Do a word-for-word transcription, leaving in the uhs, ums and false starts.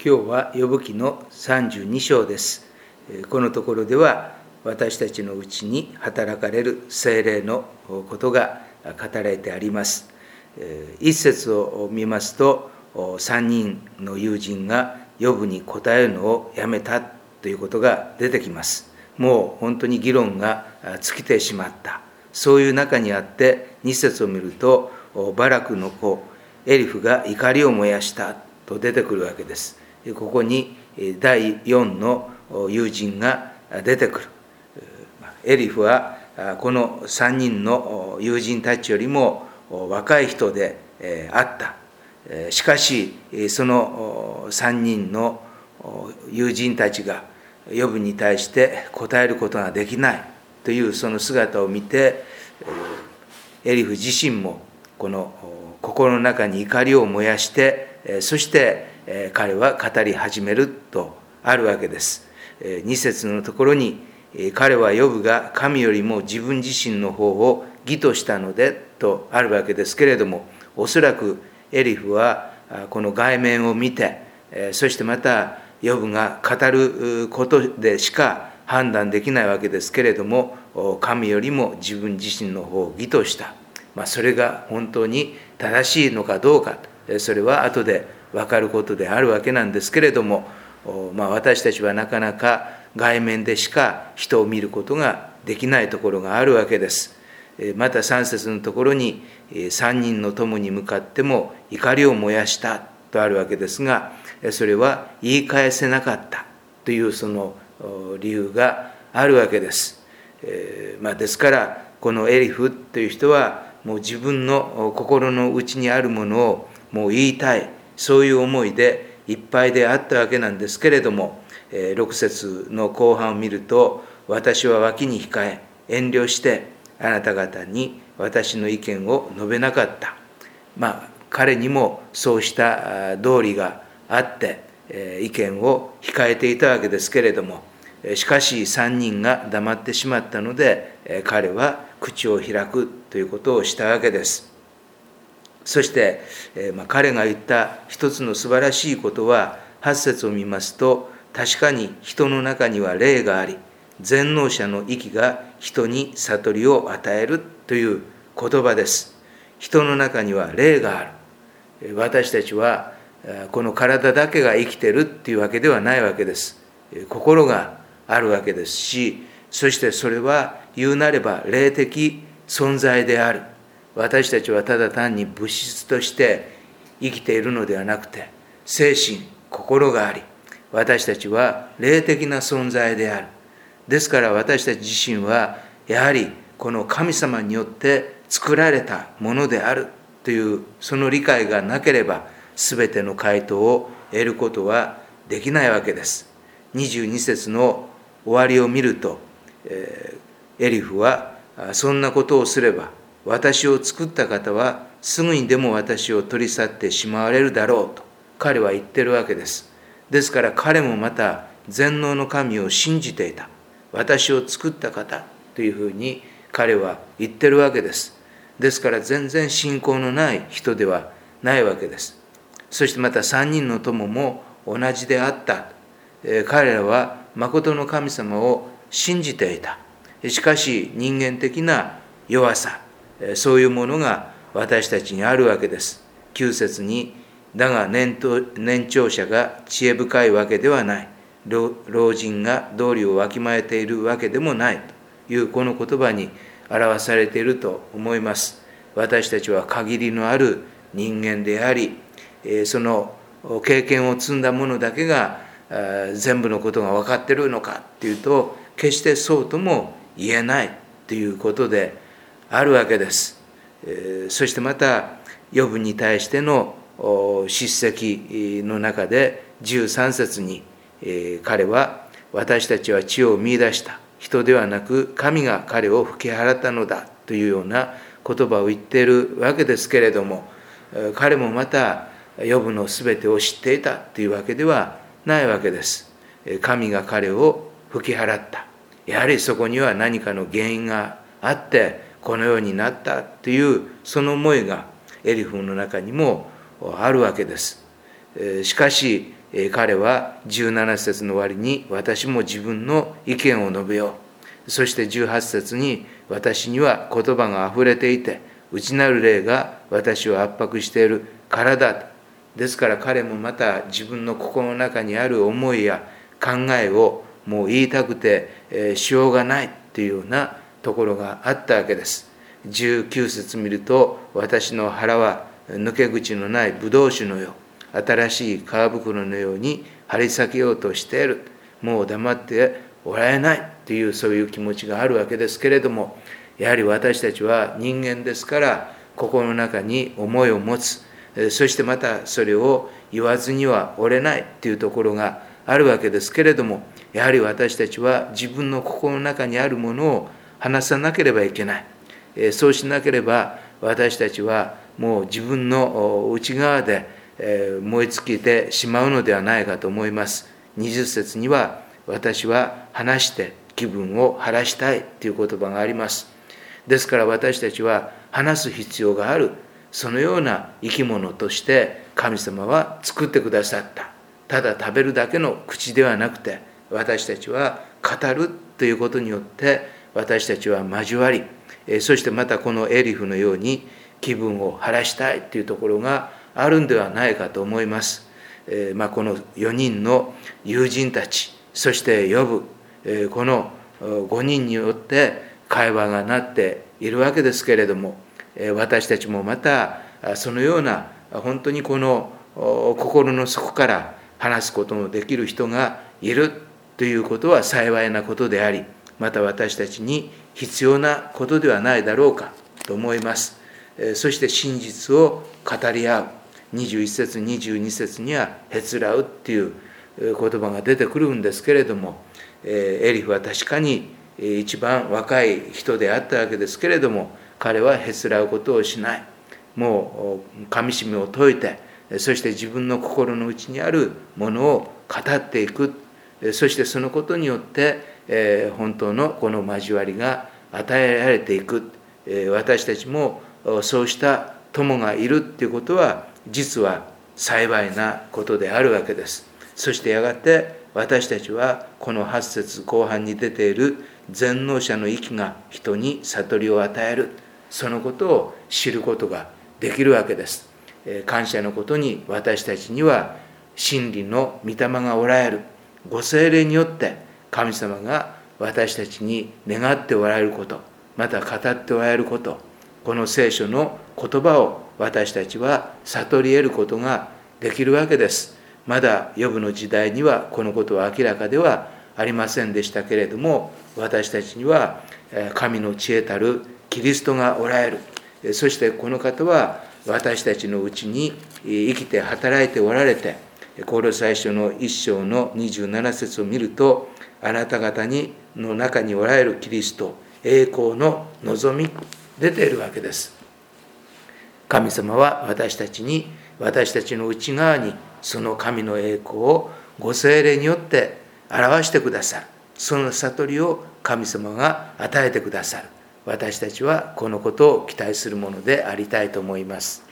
今日はヨブ記のさんじゅうに章です。このところでは私たちのうちに働かれる聖霊のことが語られてあります。一節を見ますと、さんにんの友人がヨブに答えるのをやめたということが出てきます。もう本当に議論が尽きてしまった。そういう中にあってに節を見ると、バラクの子エリフが怒りを燃やしたと出てくるわけです。ここにだいよんの友人が出てくる。エリフはこのさんにんの友人たちよりも若い人であった。しかしそのさんにんの友人たちがヨブに対して答えることができないというその姿を見て、エリフ自身もこの心の中に怒りを燃やして、そして彼は語り始めるとあるわけです。に節のところに、彼はヨブが神よりも自分自身の方を義としたのでとあるわけですけれども、おそらくエリフはこの外面を見て、そしてまたヨブが語ることでしか判断できないわけですけれども、神よりも自分自身の方を義とした、まあ、それが本当に正しいのかどうか、それは後で分かることであるわけなんですけれども、まあ、私たちはなかなか外面でしか人を見ることができないところがあるわけです。またさん節のところに、さんにんの友に向かっても怒りを燃やしたとあるわけですが、それは言い返せなかったというその理由があるわけです。まあ、ですからこのエリフという人はもう自分の心の内にあるものをもう言いたい、そういう思いでいっぱいであったわけなんですけれども、ろく節の後半を見ると、私は脇に控え遠慮してあなた方に私の意見を述べなかった。まあ彼にもそうした道理があって意見を控えていたわけですけれども、しかしさんにんが黙ってしまったので、彼は口を開くということをしたわけです。そして、まあ、彼が言った一つの素晴らしいことは、はち節を見ますと、確かに人の中には霊があり、全能者の息が人に悟りを与えるという言葉です。人の中には霊がある。私たちはこの体だけが生きているっていうわけではないわけです。心があるわけですし、そしてそれは言うなれば霊的存在である。私たちはただ単に物質として生きているのではなくて、精神、心があり、私たちは霊的な存在である。ですから私たち自身はやはりこの神様によって作られたものであるというその理解がなければ、全ての回答を得ることはできないわけです。にじゅうに節の終わりを見ると、エリフはそんなことをすれば私を作った方はすぐにでも私を取り去ってしまわれるだろうと彼は言ってるわけです。ですから彼もまた全能の神を信じていた。私を作った方というふうに彼は言ってるわけです。ですから全然信仰のない人ではないわけです。そしてまたさんにんの友も同じであった。彼らは誠の神様を信じていた。しかし人間的な弱さ、そういうものが私たちにあるわけです。きゅう節に、だが 年, 年長者が知恵深いわけではない。老人が道理をわきまえているわけでもないというこの言葉に表されていると思います。私たちは限りのある人間であり、その経験を積んだ者だけが全部のことが分かっているのかっていうと、決してそうとも言えないということであるわけです。そしてまたヨブに対しての叱責の中でじゅうさん節に、彼は私たちは知恵を見出した。人ではなく神が彼を吹き払ったのだというような言葉を言っているわけですけれども、彼もまたヨブのすべてを知っていたというわけではないわけです。神が彼を吹き払った。やはりそこには何かの原因があってこのようになったというその思いがエリフの中にもあるわけです。しかし彼はじゅうなな節の終わりに、私も自分の意見を述べよう。そしてじゅうはち節に、私には言葉があふれていて、内なる霊が私を圧迫しているからだと。ですから彼もまた自分の心の中にある思いや考えをもう言いたくて、えー、しようがないというようなところがあったわけです。じゅうきゅう節見ると、私の腹は抜け口のないブドウ酒のよう、新しい皮袋のように張り裂けようとしている。もう黙っておられないという、そういう気持ちがあるわけですけれども、やはり私たちは人間ですから、心の中に思いを持つ、そしてまたそれを言わずにはおれないというところがあるわけですけれども、やはり私たちは自分の心の中にあるものを話さなければいけない。そうしなければ私たちはもう自分の内側で燃え尽きてしまうのではないかと思います。にじゅう節には、私は話して気分を晴らしたいという言葉があります。ですから私たちは話す必要がある。そのような生き物として神様は作ってくださった。ただ食べるだけの口ではなくて、私たちは語るということによって私たちは交わり、そしてまたこのエリフのように気分を晴らしたいというところがあるんではないかと思います。えーまあ、このよにんの友人たち、そしてヨブ、えー、このごにんによって会話がなっているわけですけれども、えー、私たちもまたそのような本当にこの心の底から話すことのできる人がいるということは幸いなことであり、また私たちに必要なことではないだろうかと思います。そして真実を語り合う。にじゅういち節にじゅうに節にはへつらうっていう言葉が出てくるんですけれども、エリフは確かに一番若い人であったわけですけれども、彼はへつらうことをしない。もうかみしめを解いて、そして自分の心の内にあるものを語っていく。そしてそのことによって本当のこの交わりが与えられていく。私たちもそうした友がいるっていうことは実は幸いなことであるわけです。そしてやがて私たちはこのはち節後半に出ている全能者の息が人に悟りを与える、そのことを知ることができるわけです。感謝のことに私たちには真理の御霊がおられる。ご聖霊によって神様が私たちに願っておられること、また語っておられること、この聖書の言葉を私たちは悟り得ることができるわけです。まだヨブの時代にはこのことは明らかではありませんでしたけれども、私たちには神の知恵たるキリストがおられる。そしてこの方は私たちのうちに生きて働いておられて、コロサイ書の一章のにじゅうなな節を見ると、あなた方にの中におられるキリスト、栄光の望み、出ているわけです。神様は私たちに、私たちの内側にその神の栄光をご聖霊によって表してくださる。その悟りを神様が与えてくださる。私たちはこのことを期待するものでありたいと思います。